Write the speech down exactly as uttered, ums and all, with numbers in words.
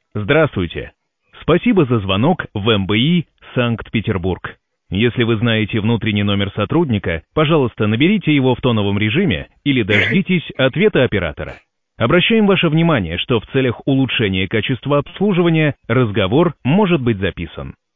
Здравствуйте. Спасибо за звонок в эм бэ и Санкт-Петербург. Если вы знаете внутренний номер сотрудника, пожалуйста, наберите его в тоновом режиме или дождитесь ответа оператора. Обращаем ваше внимание, что в целях улучшения качества обслуживания разговор может быть записан.